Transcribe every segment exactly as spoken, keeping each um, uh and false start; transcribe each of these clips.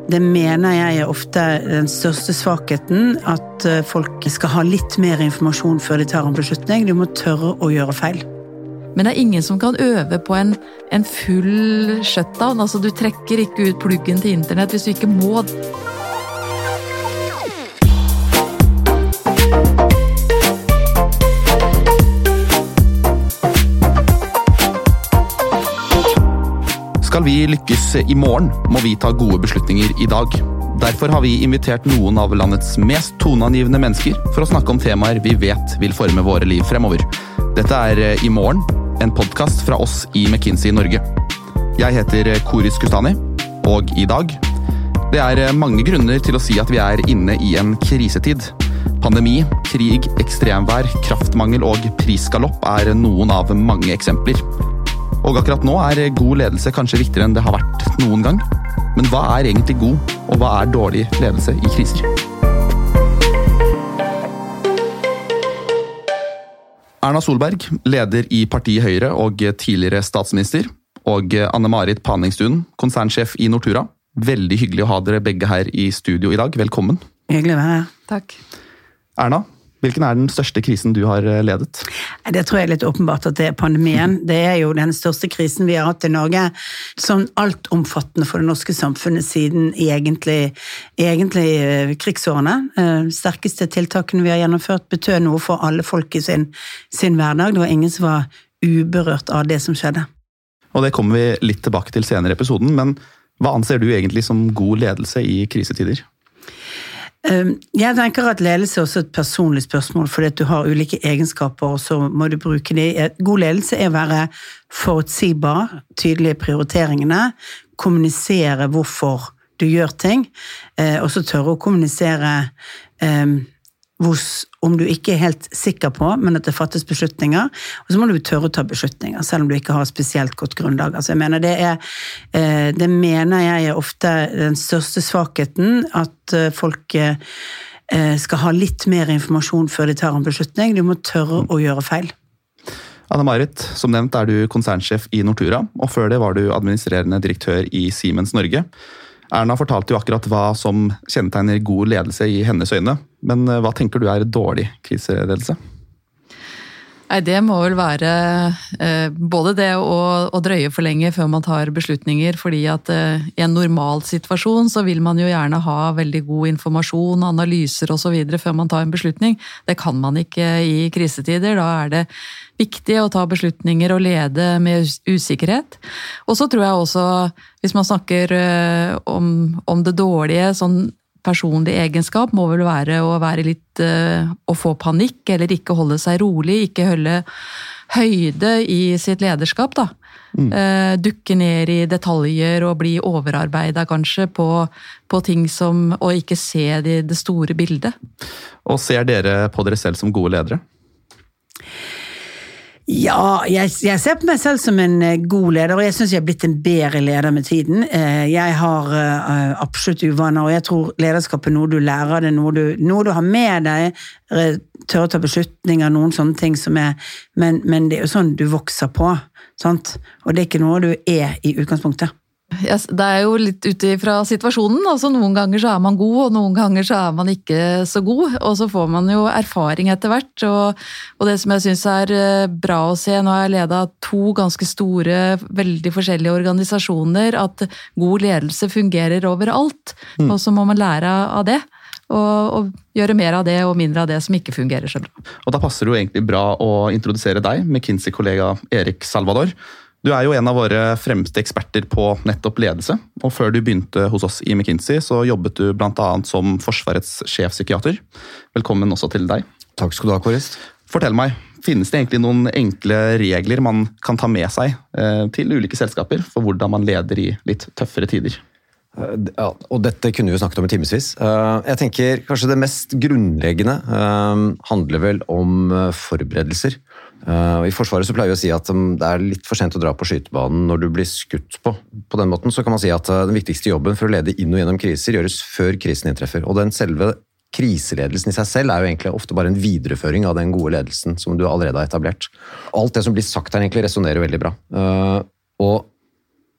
Det mener jeg er ofte den største svakheten, at folk skal ha litt mer informasjon før de tar en beslutning. De må tørre å gjøre feil. Men det er ingen som kan øve på en, en full shutdown. Altså, du trekker ikke ut pluggen til internett hvis du ikke må. Skal vi lykkes i morgen, må vi ta gode beslutninger i dag. Derfor har vi invitert noen av landets mest toneangivende mennesker for å snakke om temaer vi vet vil forme våre liv fremover. Dette er I morgen, en podcast fra oss i McKinsey Norge. Jeg heter Koris Kustani, og i dag, det er mange grunner til å si at vi er inne i en krisetid. Pandemi, krig, ekstremvær, kraftmangel og prisgalopp er noen av mange eksempler. Og akkurat nå er god ledelse kanskje viktigere enn det har vært noen gang. Men hva er egentlig god, og hva er dårlig ledelse i kriser? Erna Solberg, leder i partiet Høyre og tidligere statsminister, og Anne-Marit Paningstun, konsernsjef i Nortura. Veldig hyggelig å ha dere begge her i studio i dag. Velkommen. Hyggelig å være her. Takk. Erna, hvilken er den største krisen du har ledet? Det tror jeg er litt åpenbart at det er pandemien. Det er jo den største krisen vi har hatt i Norge, sånn altomfattende for det norske samfunnet siden egentlig, egentlig krigsårene. Sterkeste tiltakene vi har gjennomført betød noe for alle folk i sin, sin hverdag. Det var ingen som var uberørt av det som skjedde. Og det kommer vi litt tilbake til senere i episoden, men hva anser du egentlig som god ledelse i krisetider? Jeg tenker at ledelse er også et personlig spørsmål, fordi at du har ulike egenskaper, og så må du bruke det. God ledelse er å være forutsigbar, tydelige prioriteringene, kommunisere hvorfor du gjør ting, og så tørre å kommunisere om du ikke er helt sikker på, men at det fattes beslutninger, og så må du tørre å ta beslutninger, selv om du ikke har spesielt godt grunnlag. Altså jeg mener, det er, det mener jeg er ofte den største svakheten, at folk skal ha litt mer informasjon før de tar en beslutning. Du må tørre å gjøre feil. Anne-Marit, som nevnt er du konsernsjef i Nortura, og før det var du administrerende direktør i Siemens Norge. Erna fortalte jo akkurat hva som kjennetegner god ledelse i hennes øyne, men hva tenker du er dårlig kriseledelse? Nei, det må vel være eh, både det å, å drøye for lenge før man tar beslutninger, fordi at eh, i en normal situasjon så vil man jo gjerne ha veldig god informasjon, analyser og så videre før man tar en beslutning. Det kan man ikke i krisetider, da er det viktig å ta beslutninger og lede med usikkerhet. Og så tror jeg også, hvis man snakker om, om det dårlige, sånn personlig egenskap må vel være å være litt, å få panikk, eller ikke holde seg rolig, ikke holde høyde i sitt lederskap da. Mm. Dukke ned i detaljer og bli overarbeidet kanskje på, på ting som, og ikke se det, det store bildet. Og ser dere på dere selv som gode ledere? Ja, jeg, jeg ser på meg selv som en god leder, og jeg synes jeg har blitt en bedre leder med tiden. Jeg har absolutt uvaner, og jeg tror lederskap er noe du lærer, det noe du, noe du har med deg, tør å ta beslutninger, noen sånne ting som er, men, men det er jo sånn du vokser på, sant? Og det er ikke noe du er i utgangspunktet. Yes, det er jo litt ut fra situasjonen, altså noen ganger så er man god, og noen ganger så er man ikke så god, og så får man jo erfaring etter hvert, og, og det som jeg synes er bra å se, nå har jeg ledet to ganske store, veldig forskjellige organisasjoner, at god ledelse fungerer overalt, mm. og så må man lære av det, og, og gjøre mer av det og mindre av det som ikke fungerer så bra. Og da passer det jo egentlig bra å introdusere deg, McKinsey-kollega Erik Salvador. Du er jo en av våre fremste eksperter på nettopp ledelse, og før du begynte hos oss i McKinsey, så jobbet du blant annet som Forsvarets sjefpsykiater. Velkommen også til deg. Takk skal du ha, Koris. Fortell meg, finnes det egentlig noen enkle regler man kan ta med seg eh, til ulike selskaper for hvordan man leder i litt tøffere tider? Ja, og dette kunne vi jo snakket om i timesvis. Jeg tenker kanskje det mest grunnleggende handler vel om forberedelser. I Forsvaret så pleier vi å si at det er litt for sent å dra på skytebanen når du blir skutt på. På den måten så kan man si at den viktigste jobben for å lede inn og gjennom kriser gjøres før krisen inntreffer. Og den selve kriseledelsen i seg selv er jo egentlig ofte bare en videreføring av den gode ledelsen som du allerede har etablert. Alt det som blir sagt her egentlig resonerer veldig bra. Og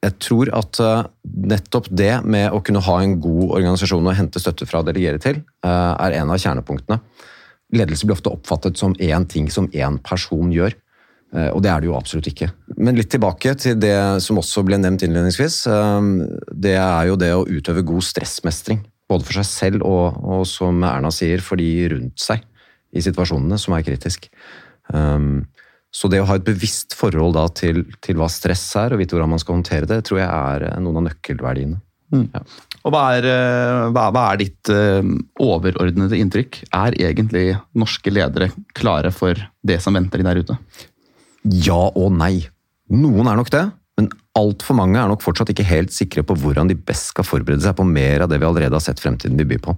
jeg tror at nettopp det med å kunne ha en god organisasjon og hente støtte fra å delegere til, er en av kjernepunktene. Ledelse blir ofte oppfattet som en ting som en person gjør, og det er det jo absolutt ikke. Men litt tilbake til det som også ble nevnt innledningsvis, det er jo det å utøve god stressmestring, både for seg selv og, og som Erna sier, for de rundt seg i situasjonene som er kritisk. Så det å ha et bevisst forhold da til, til hva stress er, og vite hvordan man skal håndtere det, tror jeg er noen av nøkkelverdiene. Mm. Ja. Og hva er, hva, hva er ditt overordnede inntrykk? Er egentlig norske ledere klare for det som venter de der ute? Ja og nei. Noen er nok det, men alt for mange er nok fortsatt ikke helt sikre på hvordan de best skal forberede seg på mer av det vi allerede har sett fremtiden vil by på.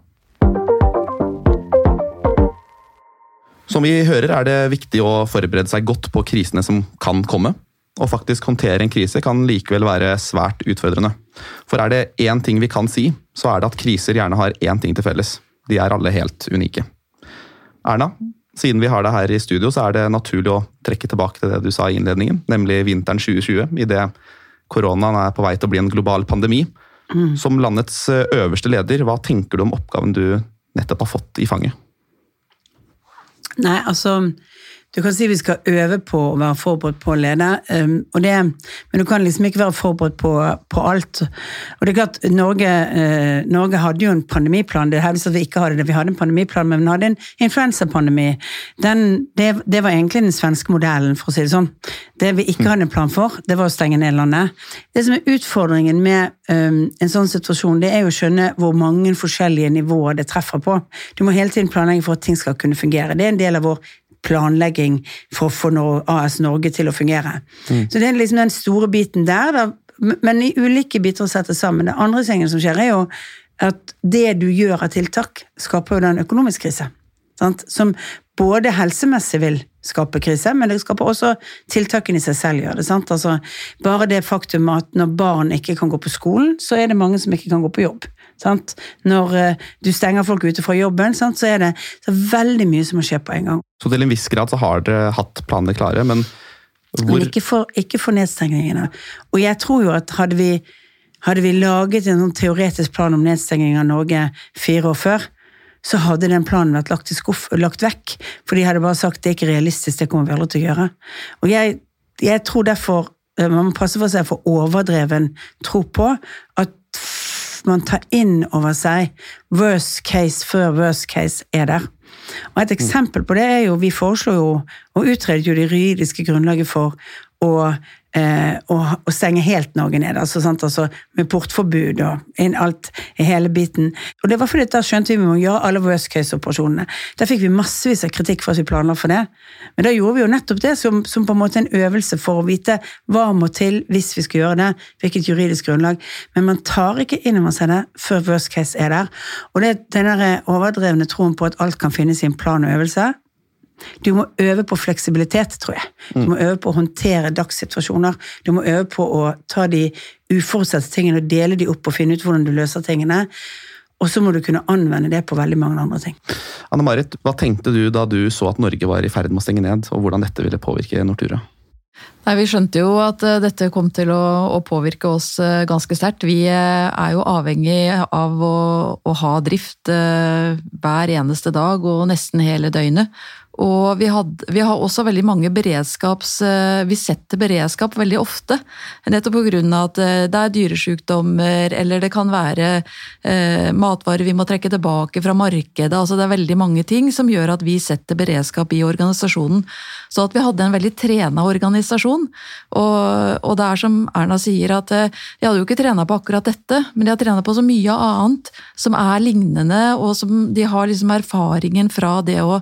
Som vi hører er det viktig å forberede seg godt på krisene som kan komme, og faktisk håndtere en krise kan likevel være svært utfordrende. For er det én ting vi kan si, så er det at kriser gjerne har én ting til felles. De er alle helt unike. Erna, siden vi har deg her i studio, så er det naturlig å trekke tilbake til det du sa i innledningen, nemlig vinteren tjue tjue, i det koronaen er på vei til å bli en global pandemi. Mm. Som landets øverste leder, hva tenker du om oppgaven du nettopp har fått i fanget? Nei, altså, du kan si vi skal øve på å være forberedt på å lede, um, og det, men du kan liksom ikke være forberedt på, på alt. Og det er klart, Norge, uh, Norge hadde jo en pandemiplan, det hevdes at vi ikke hadde det, vi hadde en pandemiplan, men vi hadde en influensapandemi. Den, det, det var egentlig den svenske modellen, for å si det sånn. Det vi ikke hadde en plan for, det var å stenge ned landet. Det som er utfordringen med um, en sånn situasjon, det er jo å skjønne hvor mange forskjellige nivåer det treffer på. Du må hele tiden planlegge for at ting skal kunne fungere. Det er en del av vår planlegging for å få A S Norge til å fungere. Mm. Så det er liksom den store biten der, da, men i ulike biter å sette sammen. Det andre tingen som skjer er jo at det du gjør av tiltak skaper jo den økonomisk krise, sant? Som både helsemessig vil skape krise, men det skaper også tiltakene i seg selv gjør det, sant? Altså, bare det faktum at når barn ikke kan gå på skolen, så er det mange som ikke kan gå på jobb. Sant? Når uh, du stenger folk ute fra jobben, sant? Så er det så veldig mye som må skje på en gang. Så til en viss grad så har dere hatt planene klare, men hvor... Men ikke for, ikke for nedstengingene. Og jeg tror jo at hadde vi, hadde vi laget en sånn teoretisk plan om nedstenging av Norge fire år før, så hadde den planen vært lagt, i skuff, lagt vekk, for de hadde bare sagt det er ikke realistisk, det kommer vi aldri til å gjøre. Og jeg, jeg tror derfor, man må passe for seg for overdreven tro på, at man tar inn over seg worst case før worst case er der. Og et eksempel på det er jo, vi foreslår jo, og utredet jo det juridiske grunnlaget for å, eh, å, å stenge helt Norge ned, altså, sant? Altså med portforbud og inn alt i hele biten. Og det var fordi da skjønte vi vi må gjøre alle worst case-operasjonene. Da fikk vi massevis av kritikk for at vi planla for det. Men da gjorde vi jo nettopp det som, som på en måte en øvelse for å vite hva må til hvis vi skal gjøre det, hvilket juridisk grunnlag. Men man tar ikke inn over seg det før worst case er der. Og det er denne overdrevne troen på at alt kan finnes i en plan og øvelse. Du må øve på fleksibilitet, tror jeg. Du må øve på å håndtere dagssituasjoner. Du må øve på å ta de uforutsette tingene og dele de opp og finne ut hvordan du løser tingene. Og så må du kunne anvende det på veldig mange andre ting. Anne-Marit, hva tenkte du da du så at Norge var i ferd med å stenge ned, og hvordan dette ville påvirke Nortura? Nei, Vi skjønte jo at dette kom til å, å påvirke oss ganske sterkt. Vi er jo avhengig av å, å ha drift hver eneste dag og nesten hele døgnet. Og vi, had, vi har også veldig mange beredskaps... Vi setter beredskap veldig ofte, nettopp på grunn av at det er dyresykdommer, eller det kan være eh, matvarer vi må trekke tilbake fra markedet. Altså det er veldig mange ting som gjør at vi setter beredskap i organisasjonen. Så at vi hadde en veldig trenet organisasjon. Og, og det er som Erna sier, at eh, de hadde jo ikke trenet på akkurat dette, men de har trenet på så mye annet som er lignende, og som de har liksom erfaringen fra det å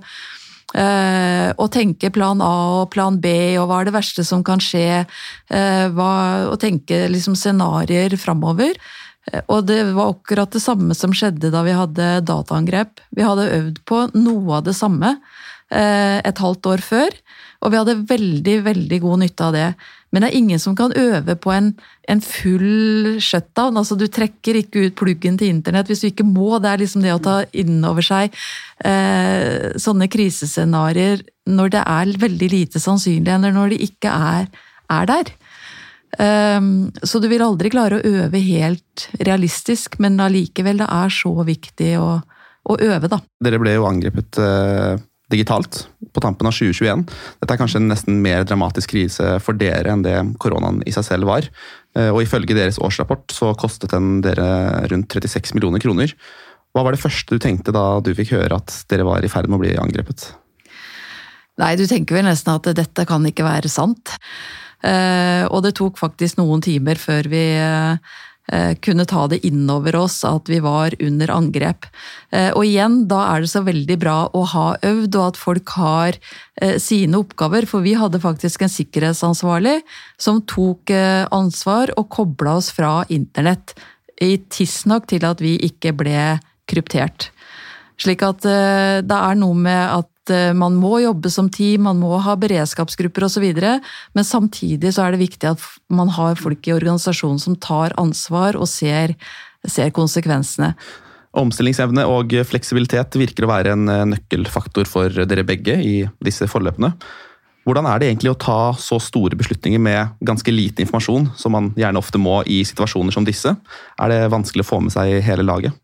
Uh, og tenke plan A og plan B, og hva er det verste som kan skje, uh, hva, og tenke liksom scenarier fremover. Uh, og det var akkurat det samme som skjedde da vi hadde dataangrep. Vi hadde øvd på noe av det samme uh, et halvt år før, og vi hadde veldig, veldig god nytte av det. Men det er ingen som kan øve på en, en full shutdown. Altså, du trekker ikke ut pluggen til internett hvis du ikke må. Det er liksom det å ta inn over seg eh, sånne krisescenarier når det er veldig lite sannsynlig, eller når det ikke er, er der. Så du vil aldri klare å øve helt realistisk, men allikevel det er så viktig å, å øve da. Dere ble jo angrepet eh, digitalt på tampen av tjue tjueen. Dette er kanskje en nesten mer dramatisk krise for dere enn det koronaen i seg selv var. Eh, og ifølge deres årsrapport så kostet den dere rundt trettiseks millioner kroner. Hva var det første du tenkte da du fikk høre at dere var i ferd med å bli angrepet? Nei, du tenker vel nesten at dette kan ikke være sant. Eh, og det tok faktisk noen timer før vi eh, kunne ta det innover oss at vi var under angrep. Eh, og igjen, da er det så veldig bra å ha øvd, og at folk har eh, sine oppgaver, for vi hadde faktisk en sikkerhetsansvarlig som tok eh, ansvar og koblet oss fra internett i tidsnok til at vi ikke ble kryptert. Slik at uh, det er noe med at uh, man må jobbe som team, man må ha beredskapsgrupper og så videre, men samtidig så er det viktig at man har folk i organisasjonen som tar ansvar og ser, ser konsekvensene. Omstillingsevne og fleksibilitet virker å være en nøkkelfaktor for dere begge i disse forløpene. Hvordan er det egentlig å ta så store beslutninger med ganske lite informasjon, som man gjerne ofte må i situasjoner som disse? Er det vanskelig å få med seg hele laget?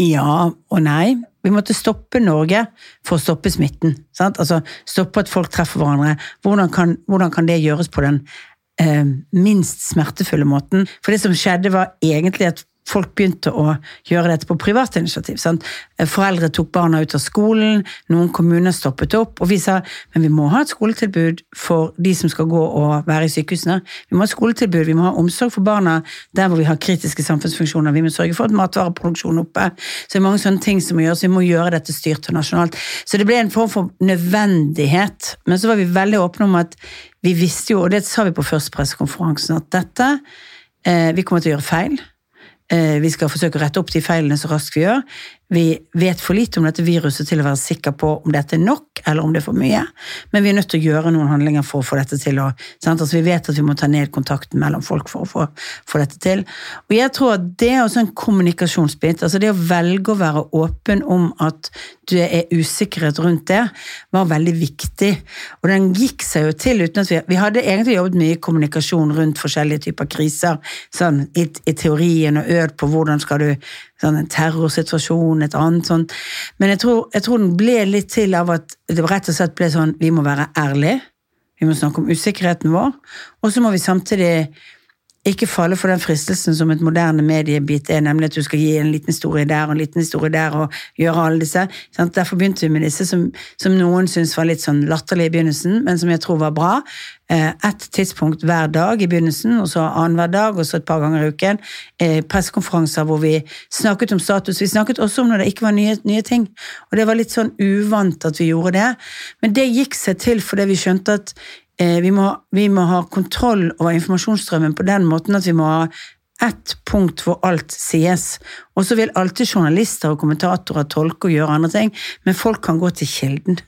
Ja og nei. Vi måtte stoppe Norge for å stoppe smitten. Sant? Altså stoppe at folk treffer hverandre. Hvordan kan, hvordan kan det gjøres på den eh, minst smertefulle måten? For det som skjedde var egentlig at folk begynte å gjøre dette på privat initiativ. Sant? Foreldre tok barna ut av skolen, noen kommuner stoppet opp, og vi sa, men vi må ha et skoletilbud for de som skal gå og være i sykehusene. Vi må ha et skoletilbud, vi må ha omsorg for barna der hvor vi har kritiske samfunnsfunksjoner. Vi må sørge for at matvareproduksjonen oppe. Så det er mange sånne ting som må gjøres, vi må gjøre dette styrt og nasjonalt. Så det ble en form for nødvendighet, men så var vi veldig åpne om at vi visste jo, og det sa vi på første pressekonferansen, at dette, eh, vi kommer til å gjøre feil. Vi skal forsøke å rette opp de feilene så raskt vi gjør. Vi vet for lite om dette viruset til å være sikker på om dette er nok, eller om det er for mye. Men vi er nødt til å gjøre noen handlinger for å få dette til. Og, sant? Altså, vi vet at vi må ta ned kontakten mellom folk for å få, få dette til. Og jeg tror at det er også en kommunikasjonsbit. Altså det å velge å være åpen om at det er usikkerhet rundt det, var veldig viktig. Og den gikk seg jo til uten at vi, vi hadde egentlig jobbet mye kommunikasjon rundt forskjellige typer kriser, sånn i, i teorien og øvd på hvordan skal du sånn en terrorsituasjon, et annet sånt. Men jeg tror, jeg tror den ble litt til av at det rett og slett ble sånn, vi må være ærlige, vi må snakke om usikkerheten vår, og så må vi samtidig ikke falle for den fristelsen som et moderne mediebit er, nemlig at du skal gi en liten historie der og en liten historie der og gjøre alle disse. Sant? Derfor begynte vi med disse som, som noen synes var litt sånn latterlig i begynnelsen, men som jeg tror var bra. Et tidspunkt hver dag i begynnelsen, og så annen hver dag, og så et par ganger i uken. Pressekonferanser hvor vi snakket om status. Vi snakket også om når det ikke var nye, nye ting. Og det var litt sånn uvant at vi gjorde det. Men det gikk seg til fordi vi skjønte at Vi må, vi må ha kontroll over informasjonsstrømmen på den måten at vi må ha ett punkt hvor alt sies. Og så vil alltid journalister og kommentatorer tolke og gjøre andre ting, men folk kan gå til kilden.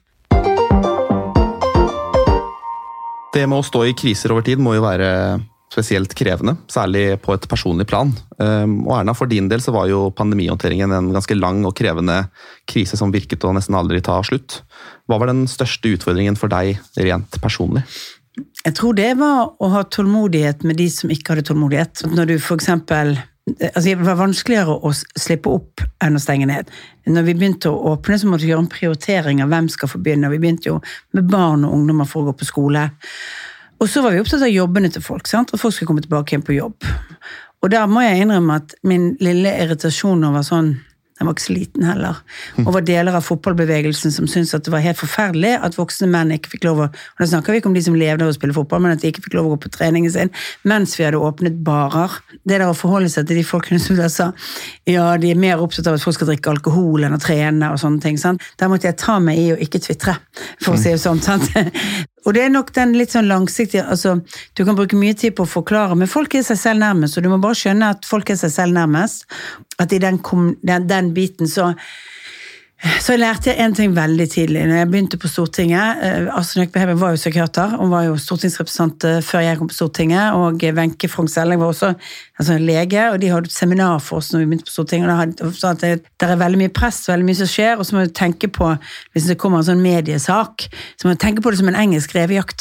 Det med å stå i kriser over tid må jo være spesielt krevende, særlig på et personlig plan. Og Erna, for din del så var jo pandemihåndteringen en ganske lang og krevende krise som virket å nesten aldri ta slutt. Hva var den største utfordringen for deg rent personlig? Jeg tror det var å ha tålmodighet med de som ikke hadde tålmodighet. Når du for eksempel, altså det var vanskeligere å slippe opp enn å stenge ned. Når vi begynte å åpne så måtte vi gjøre en prioritering av hvem skal få begynne. Vi begynte jo med barn og ungdommer for å gå på skole. Og så var vi opptatt av jobbene til folk, sant? Og folk skulle komme tilbake igjen på jobb. Og der må jeg innrømme at min lille irritasjon over sånn, den var ikke så liten heller, over deler av fotballbevegelsen som syntes at det var helt forferdelig at voksne menn ikke fikk lov å, og da snakker vi ikke om de som levde av å spille fotball, men at de ikke fikk lov å gå på treningen sin, mens vi hadde åpnet barer. Det der å forholde seg til de folkene som der sa, ja, de er mer opptatt av at folk skal drikke alkohol enn å trene og sånne ting, sant? Der måtte jeg ta meg i å ikke twitre, for å si det sånn, sant? Og det er nok den litt sånn langsiktige, altså, du kan bruke mye tid på å forklare, men folk er seg selv nærmest, og du må bare skjønne at folk er seg selv nærmest, at i den, den, den biten så, så lærte jeg en ting veldig tidlig. Når jeg begynte på Stortinget, Astrid Nøklebye Heiberg var jo psykiater, hun var jo stortingsrepresentant før jeg kom på Stortinget, og Wenche Frogn Sellæng var også altså, lege, og de hadde et seminar for oss når vi begynte på Stortinget, og da sa at det, det er veldig mye press, veldig mye som skjer, og så må du tenke på, hvis det kommer en sånn mediesak, så må du tenke på det som en engelsk revejakt.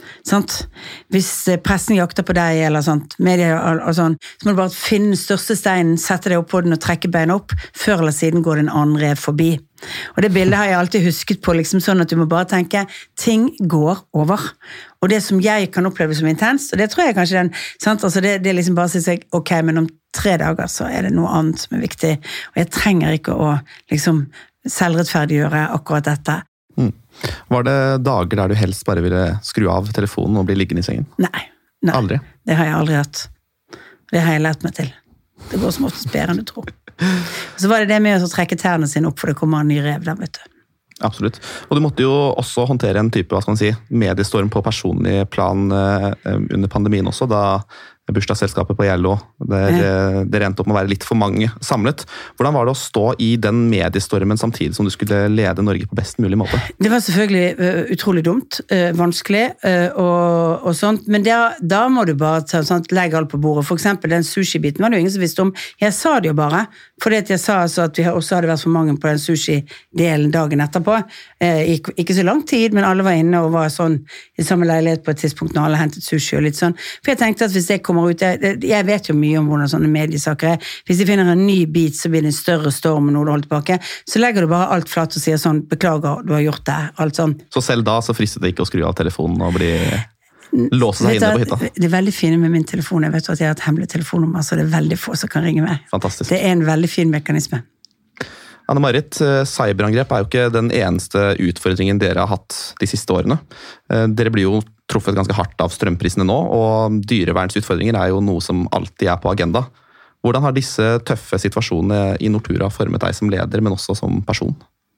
Sant? Hvis pressen jakter på deg, eller sånt, media og, og sånn, så må du bare finne den største steinen, sette deg opp på den og trekke beina opp, før eller siden går den andre forbi. Og det bildet har jeg alltid husket på, liksom sånn at du må bare tenke, ting går over. Og det som jeg kan oppleve som intenst, og det tror jeg kanskje den, sant? Altså det, det er liksom bare å si seg, ok, men om tre dager så er det noe annet som er viktig, og jeg trenger ikke å liksom selvrettferdiggjøre akkurat dette. Mm. Var det dager der du helst bare ville skru av telefonen og bli liggende i sengen? Nei, nei. Aldri? Det har jeg aldri hatt. Det har jeg lært meg til. Det går som oftest bedre enn du tror. Så var det det med å trekke tærne sine opp, for det kommer en ny rev der, vet du. Absolutt. Og du måtte jo også håndtere en type, hva skal man si, mediestorm på personlig plan eh, under pandemien også, da bursdagsselskapet på Jello, der ja. Det endte opp med å være litt for mange samlet. Hvordan var det å stå i den mediestormen samtidig som du skulle lede Norge på best mulig måte? Det var selvfølgelig uh, utrolig dumt, uh, vanskelig uh, og, og sånt, men der, da må du bare ta, sånt, legge alt på bordet. For eksempel den sushi-biten var det jo ingen som visste om. Jeg sa det jo bare, fordi jeg sa altså at vi også hadde vært for mange på den sushi-delen dagen etterpå. Uh, ikke, ikke så lang tid, men alle var inne og var sånn i samme leilighet på et tidspunkt når alle hentet sushi og litt sånn. For jeg tenkte at hvis det kommer ut, jeg, jeg vet jo mye om hvordan sånne mediesaker er. Hvis de finner en ny bit, så blir det en større storm og noe du holder tilbake, så legger du bare alt flatt og sier sånn, beklager, du har gjort det, alt sånn. Så selv da så fristet det ikke å skru av telefonen og bli låse seg inne på hytta? Det er veldig fine med min telefon, jeg vet at jeg har et hemmelig telefonnummer, så det er veldig få som kan ringe meg. Fantastisk. Det er en veldig fin mekanisme. Anne-Marit, cyberangrep er jo ikke den eneste utfordringen dere har hatt de siste årene. Dere blir jo truffet ganske hardt av strømprisene nå, og dyrevernsutfordringer er jo noe som alltid er på agenda. Hvordan har disse tøffe situasjonene i Nortura formet deg som leder, men også som person?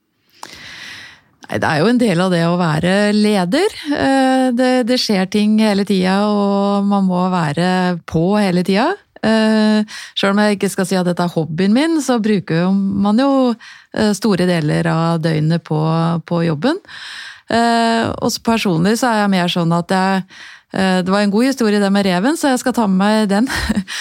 Nei, det er jo en del av det å være leder. Det, det skjer ting hele tida, og man må være på hele tida. Selv om jeg ikke skal si at dette er hobbyen min, så bruker man jo store deler av døgnet på, på jobben. Og personlig så er jeg mer sånn at jeg, det var en god historie det med reven, så jeg skal ta med meg den.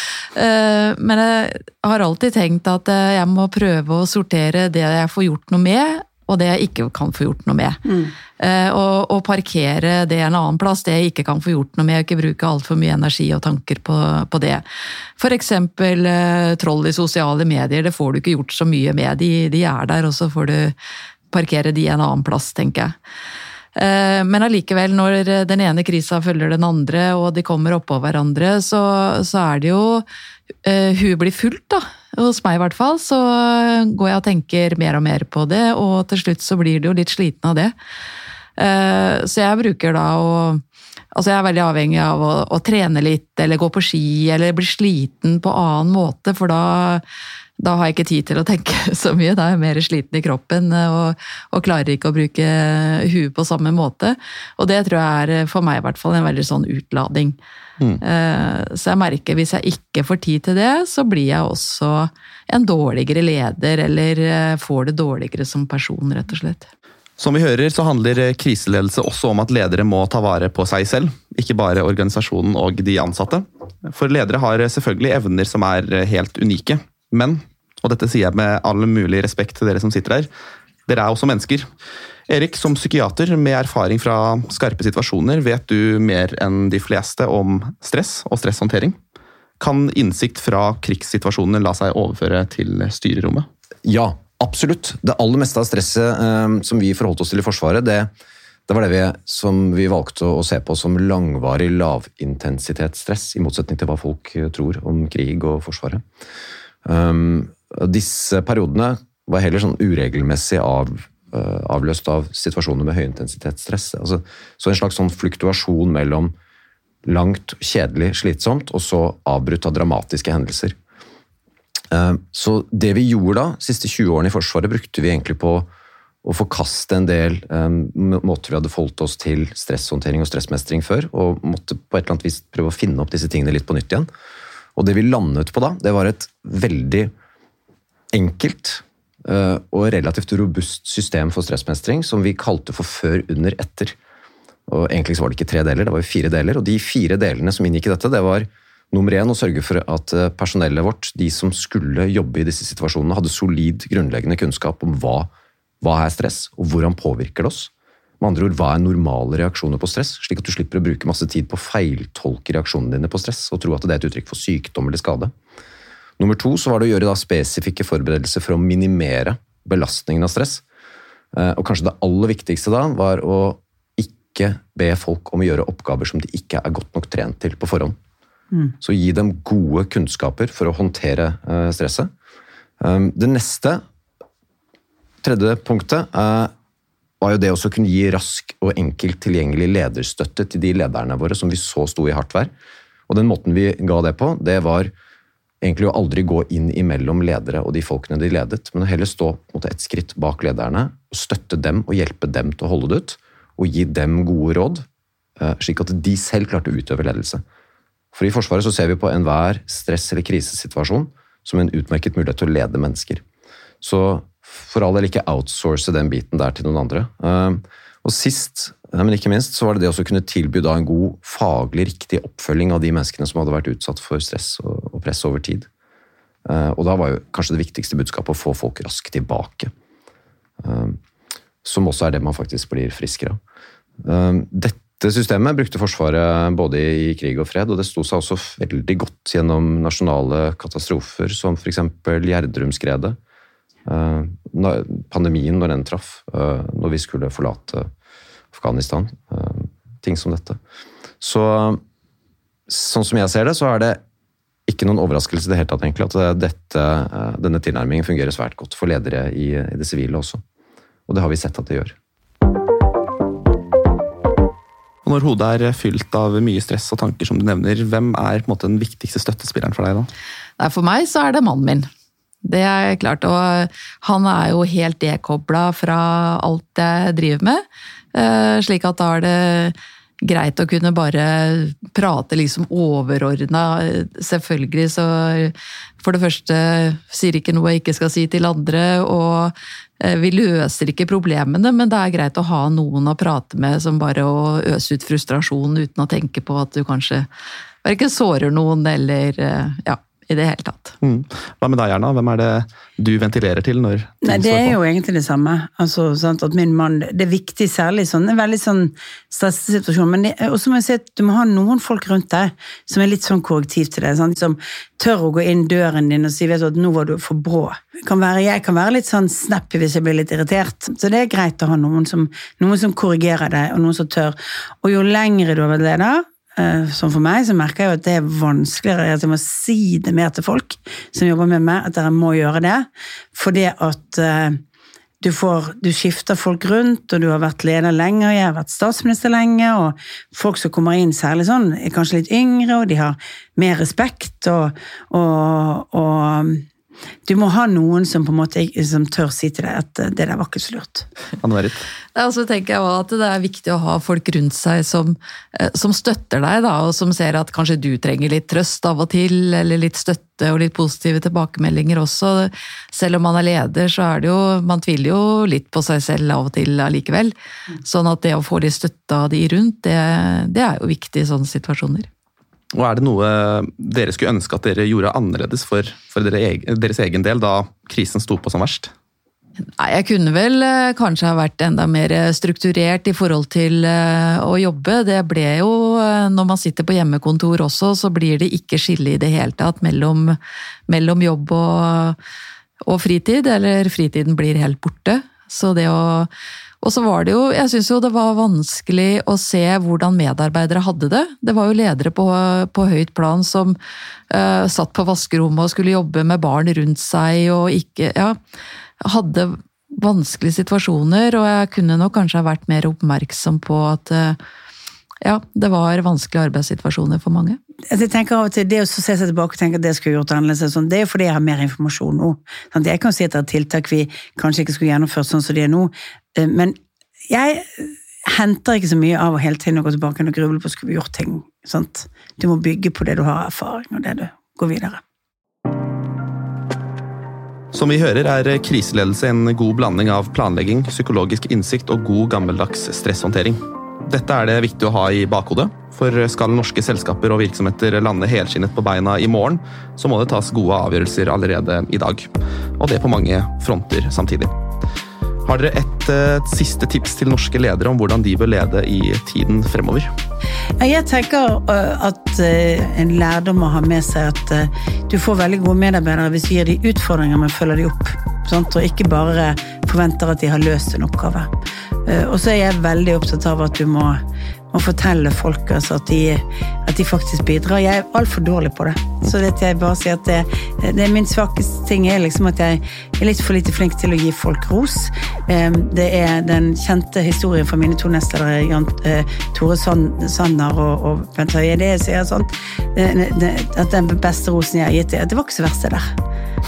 Men jeg har alltid tenkt at jeg må prøve å sortere det jeg får gjort noe med, og det jeg ikke kan få gjort noe med. Mm. Og, og parkere det en annen plass, det jeg ikke kan få gjort noe med, og ikke bruke alt for mye energi og tanker på, på det. For eksempel troll i sosiale medier, det får du ikke gjort så mye med, de, de er der, og så får du parkere de en annen plass, tenker jeg. Men allikevel, når den ene krisa følger den andre, og de kommer oppå hverandre, så, så er det jo uh, hun blir fulgt, da. Hos meg i hvert fall, så går jeg og tenker mer og mer på det, og til slutt så blir det jo litt sliten av det. Uh, så jeg bruker da å Altså jeg er veldig avhengig av å, å trene litt, eller gå på ski, eller bli sliten på annen måte, for da Da har jeg ikke tid til å tenke så mye, da er jeg mer sliten i kroppen og, og klarer ikke å bruke huet på samme måte. Og det tror jeg er for meg i hvert fall en veldig sånn utlading. Mm. Så jeg merker hvis jeg ikke får tid til det, så blir jeg også en dårligere leder, eller får det dårligere som person, rett og slett. Som vi hører, så handler kriseledelse også om at ledere må ta vare på seg selv, ikke bare organisasjonen og de ansatte. For ledere har selvfølgelig evner som er helt unike. Men, og dette sier jeg med all mulig respekt til dere som sitter her, dere er også mennesker. Erik, som psykiater med erfaring fra skarpe situasjoner, vet du mer enn de fleste om stress og stresshåndtering. Kan innsikt fra krigssituasjoner la seg overføre til styrerommet? Ja, absolutt. Det aller meste av stresset eh, som vi forholdt oss til i Forsvaret, det, det var det vi, som vi valgte å se på som langvarig lavintensitetsstress, i motsetning til hva folk tror om krig og Forsvaret. Um, disse periodene var heller sånn uregelmessig av, uh, avløst av situasjoner med høyintensitetsstress. Altså, så en slags sånn fluktuasjon mellom langt, kjedelig, slitsomt, og så avbrutt av dramatiske hendelser. Uh, så det vi gjorde da, siste tjue årene i Forsvaret, brukte vi egentlig på å forkaste en del um, måter vi hadde forholdt oss til stresshåndtering og stressmestring før, og måtte på et eller annet vis prøve å finne opp disse tingene litt på nytt igjen. Og det vi landet på da, det var et veldig enkelt uh, og relativt robust system for stressmestring, som vi kalte for før, under, etter. Og egentlig så var det ikke tre deler, det var fire deler. Og de fire delene som inngikk i dette, det var nummer én å sørge for at personellet vårt, de som skulle jobbe i disse situasjonene, hadde solid grunnleggende kunnskap om hva, hva er stress, og hvordan påvirker det oss. Med andre ord, hva er normale reaksjoner på stress, slik at du slipper å bruke masse tid på å feiltolke reaksjonene dine på stress, og tro at det er et uttrykk for sykdom eller skade. Nummer to, så var det å gjøre da spesifikke forberedelser for å minimere belastningen av stress. Og kanskje det aller viktigste da, var å ikke be folk om å gjøre oppgaver som de ikke er godt nok trent til på forhånd. Mm. Så gi dem gode kunnskaper for å håndtere uh, stresset. Um, det neste, tredje punktet, uh, var jo det også å kunne gi rask og enkelt tilgjengelig lederstøtte til de lederne våre som vi så sto i hardt vær. Og den måten vi ga det på, det var egentlig å aldri gå inn imellom ledere og de folkene de ledet, men å heller stå på et skritt bak lederne og støtte dem og hjelpe dem til å holde det ut, og gi dem gode råd, uh, slik at de selv klarte å utøve ledelse. For i Forsvaret så ser vi på enhver stress- eller krisesituasjon som en utmerket mulighet til å lede mennesker. Så for all del ikke outsource den biten der til noen andre. Og sist, men ikke minst, så var det det også å kunne tilby da en god faglig riktig oppfølging av de menneskene som hadde vært utsatt for stress og press over tid. Og da var jo kanskje det viktigste budskapet å få folk raskt tilbake. Som også er det man faktisk blir friskere av. Dette Dette systemet brukte Forsvaret både i krig og fred, og det sto seg også veldig godt gjennom nasjonale katastrofer, som for eksempel Gjerdrumskredet, pandemien når den traff, når vi skulle forlate Afghanistan, ting som dette. Så sånn som jeg ser det, så er det ikke noen overraskelse i det hele tatt egentlig, at dette, denne tilnærmingen fungerer svært godt for ledere i, i det sivile også. Og det har vi sett at det gjør. Når hodet er fylt av mye stress og tanker som du nevner, hvem er på en måte den viktigste støttespilleren for deg da? Nei, for meg så er det mannen min. Det er klart, og han er jo helt dekoblet fra alt jeg driver med, slik at da er det greit å kunne bare prate liksom overordnet. Selvfølgelig så for det første sier ikke noe jeg ikke skal si til andre, og vi løser ikke problemene, men det er greit å ha noen å prate med som bare å øse ut frustrasjon uten å tenke på at du kanskje hverken sårer noen eller ja, i det hele tatt. Mm. Hva med deg, Erna? Hvem er det du ventilerer til når du Nei, det er jo egentlig det samme. Altså, sant, at min mann, det er viktig særlig sånn, en veldig sånn stressesituasjon, men det, også må jeg si at du må ha noen folk rundt deg som er litt sånn korrektiv til det, sant, som tør å gå inn døren din og si, vet du, at nå var du for brå. Kan være, jeg kan være litt sånn snappy hvis jeg blir litt irritert, så det er greit å ha noen som, noen som korrigerer deg, og noen som tør. Og jo lengre du har vært leder, som for meg, så merker jeg jo at det er vanskeligere at jeg må si det mer til folk som jobber med meg, at dere må gjøre det, fordi at uh, du, får, du skifter folk rundt, og du har vært leder lenge, jeg har vært statsminister lenge, og folk som kommer inn særlig sånn, er kanskje litt yngre, og de har mer respekt, og, og, og du må ha noen som på en måte som tør si til deg at det der var ikke så lurt. Anne-Marit? Ja, så tenker jeg også at det er viktig å ha folk rundt seg som, som støtter deg da, og som ser at kanskje du trenger litt trøst av og til, eller litt støtte og litt positive tilbakemeldinger også. Selv om man er leder, så er det jo, man tviler jo litt på seg selv av og til allikevel. Sånn at det å få litt støtte av de rundt, det, det er jo viktig i sånne situasjoner. Og er det noe dere skulle ønske at dere gjorde annerledes for, for dere, deres egen del da krisen sto på som verst? Nei, jeg kunne vel kanskje ha vært enda mer strukturert i forhold til å jobbe. Det ble jo, når man sitter på hjemmekontor også, så blir det ikke skille i det hele tatt mellom, mellom jobb og, og fritid, eller fritiden blir helt borte. Så det å Og så var det jo, jeg synes jo det var vanskelig å se hvordan medarbeidere hadde det. Det var jo ledere på, på høyt plan som uh, satt på vaskerommet og skulle jobbe med barn rundt seg og ikke, ja, hadde vanskelige situasjoner, og jeg kunne nok kanskje ha vært mer oppmerksom på at uh, ja, det var vanskelige arbeidssituasjoner for mange. Jeg tenker av og til, det å se seg tilbake og tenke at det skulle gjort annerledes, sånn, det er jo fordi jeg har mer informasjon nå. Sånn, jeg kan si at det er tiltak vi kanskje ikke skulle gjennomført sånn som de er nå, men jeg henter ikke så mye av å hele tiden gå tilbake og gruble på skulle vi gjort ting. Sant? Du må bygge på det du har erfaring, og det du går videre. Som vi hører er kriseledelse en god blanding av planlegging, psykologisk innsikt og god gammeldags stresshåndtering. Dette er det viktig å ha i bakhodet, for skal norske selskaper og virksomheter lande helskinnet på beina i morgen, så må det tas gode avgjørelser allerede i dag. Og det på mange fronter samtidig. Har dere et, et siste tips til norske ledere om hvordan de bør lede i tiden fremover? Jeg tenker at en lærdom å ha med seg at du får veldig gode medarbeidere hvis du gir de utfordringer, men følger de opp. Sant? Og ikke bare forventer at de har løst en oppgave. Og så er jeg veldig opptatt av at du må, må fortelle folk altså at, de, at de faktisk bidrar. Jeg er alt for dårlig på det. Så det jeg bare sier at det, det er min svakeste ting er liksom at jeg er litt for lite flink til å gi folk ros. Det er den kjente historien fra mine to nestledere, Jan Tore Sanner og, og Bent Høie. Det jeg sier sånn, at den beste rosen jeg har gitt, det var ikke så verst det der.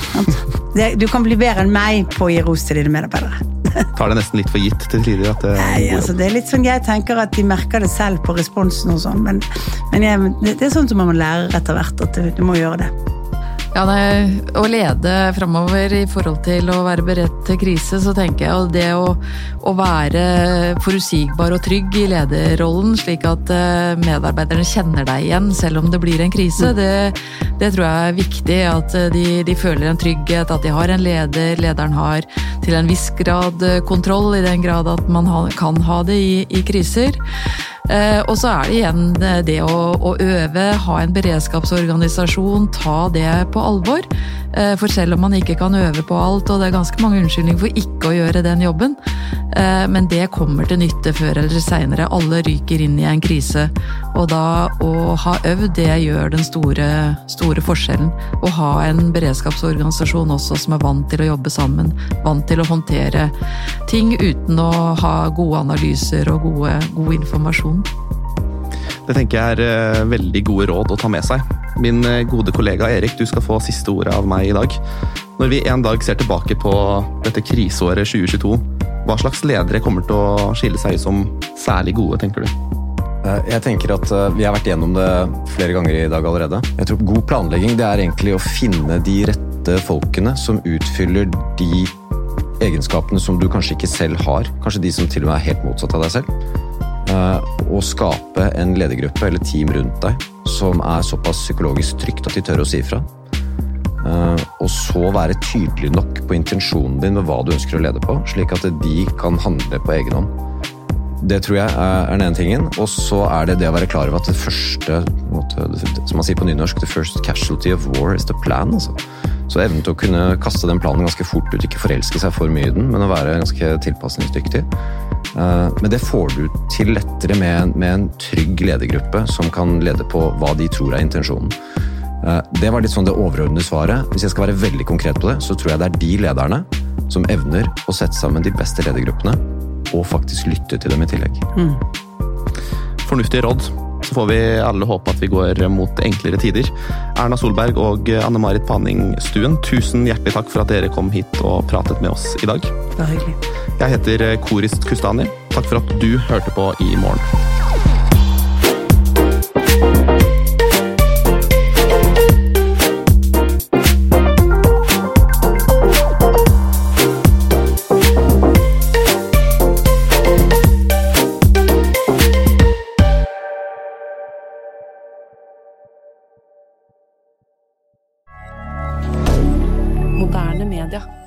Det, du kan bli bedre enn meg på å gi ros til dine medarbeidere. Tar det nesten litt for gitt til tidligere at det... Nei, altså det er litt sånn, jeg tenker at de merker det selv på responsen og sånn, men, men jeg, det, det er sånn som man må lære etter hvert, at du, du må gjøre det. Ja, nei, å lede fremover i forhold til å være beredt til krise, så tenker jeg at det å, å være forutsigbar og trygg i lederrollen, slik at medarbeiderne kjenner deg igjen, selv om det blir en krise, det, det tror jeg er viktig, at de, de føler en trygghet, at de har en leder, lederen har til en viss grad kontroll, i den grad at man ha, kan ha det i, i kriser. Eh, og så er det igjen det å, å øve, ha en beredskapsorganisasjon, ta det på alvor. Eh, for selv om man ikke kan øve på alt, og det er ganske mange unnskyldninger for ikke å gjøre den jobben, eh, men det kommer til nytte før eller senere. Alle ryker inn i en krise, og da å ha øvd, det gjør den store, store forskjellen. Å ha en beredskapsorganisasjon også som er vant til å jobbe sammen, vant til å håndtere ting uten å ha gode analyser og gode, god informasjon. Det tenker jeg er veldig gode råd å ta med seg. Min gode kollega Erik, du skal få siste ordet av meg i dag. Når vi en dag ser tilbake på dette kriseåret tjue tjueto, hva slags ledere kommer til å skille seg ut som særlig gode, tenker du? Jeg tenker at vi har vært gjennom det flere ganger i dag allerede. Jeg tror god planlegging det er egentlig å finne de rette folkene som utfyller de egenskapene som du kanskje ikke selv har. Kanskje de som til og med er helt motsatt av deg selv. Å skape en ledergruppe eller team rundt deg som er såpass psykologisk trygt at de tør å si ifra. Og så være tydelig nok på intensjonen din med hva du ønsker å lede på, slik at de kan handle på egen hånd. Det tror jeg er den ene tingen, og så er det det å være klar over at det første, som man sier på nynorsk, the first casualty of war is the plan, altså. Så evnen til å kunne kaste den planen ganske fort ut, ikke forelske seg for mye i den, men å være ganske tilpasningsdyktig. Men det får du til lettere med, med en trygg ledergruppe som kan lede på hva de tror er intensjonen. Det var litt sånn det overordnede svaret. Hvis jeg skal være veldig konkret på det, så tror jeg det er de lederne som evner å sette sammen de beste ledergruppene, og faktisk lytte til dem i tillegg. Mm. Fornuftig råd. Så får vi alle håpe at vi går mot enklere tider. Erna Solberg og Anne-Marit Panning-Stuen, tusen hjertelig takk for at dere kom hit og pratet med oss i dag. Det var hyggelig. Jeg heter Korist Kustani. Takk for at du hørte på i morgen. Moderne media.